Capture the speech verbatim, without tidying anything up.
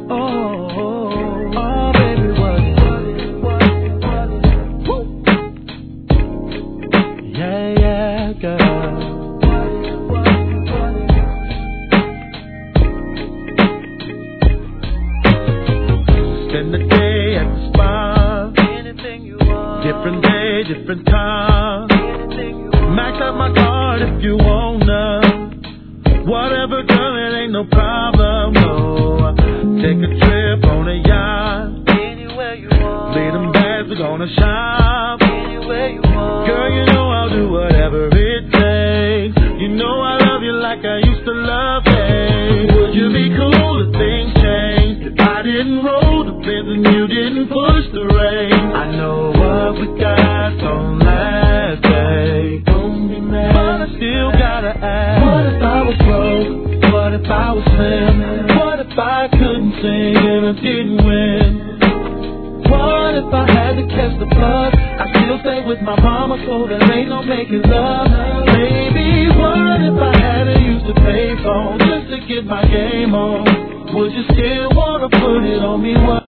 Oh, oh, baby, what it, what it, what it, what it. Yeah, yeah, girl. Spend the day at the spa. Anything you want. Different day, different time. Anything you want. Max out my card if you wanna. Whatever, girl, it ain't no problem, no. Take a trip on a yacht. Anywhere you want. Lay them bags, we're gonna shop. Anywhere you want. Girl, you know I'll do whatever it takes. You know I love you like I used to love you. Would you be cool if things changed? If I didn't roll the fence and you didn't push the rain. I know what we got don't last, babe. Don't be mad, but I still gotta ask. What if I was broke? What if I was slim? What if I couldn't sing and I didn't win? What if I had to catch the bus? I still stay with my mama, so there ain't no making love. Baby, what if I had to use the payphone just to get my game on? Would you still wanna put it on me? What